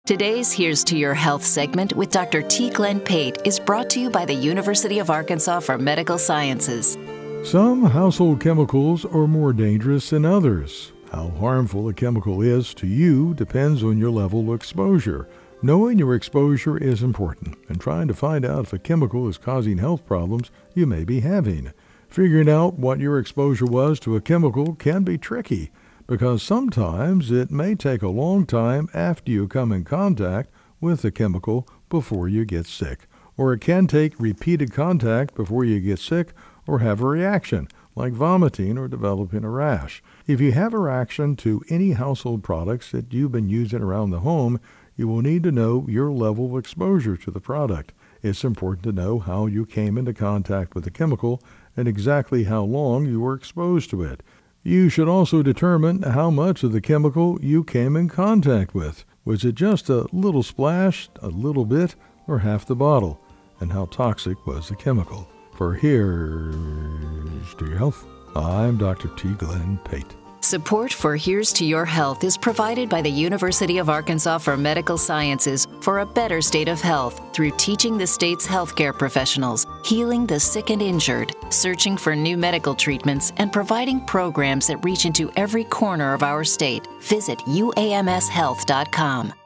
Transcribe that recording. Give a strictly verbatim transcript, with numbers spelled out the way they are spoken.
Today's Here's to Your Health segment with Doctor T. Glenn Pate is brought to you by the University of Arkansas for Medical Sciences. Some household chemicals are more dangerous than others. How harmful a chemical is to you depends on your level of exposure. Knowing your exposure is important, and trying to find out if a chemical is causing health problems you may be having. Figuring out what your exposure was to a chemical can be tricky, because sometimes it may take a long time after you come in contact with the chemical before you get sick. Or it can take repeated contact before you get sick or have a reaction, like vomiting or developing a rash. If you have a reaction to any household products that you've been using around the home, you will need to know your level of exposure to the product. It's important to know how you came into contact with the chemical and exactly how long you were exposed to it. You should also determine how much of the chemical you came in contact with. Was it just a little splash, a little bit, or half the bottle? And how toxic was the chemical? For Here's to Your Health, I'm Doctor T. Glenn Pate. Support for Here's to Your Health is provided by the University of Arkansas for Medical Sciences for a better state of health through teaching the state's healthcare professionals, healing the sick and injured, searching for new medical treatments, and providing programs that reach into every corner of our state. Visit U A M S health dot com.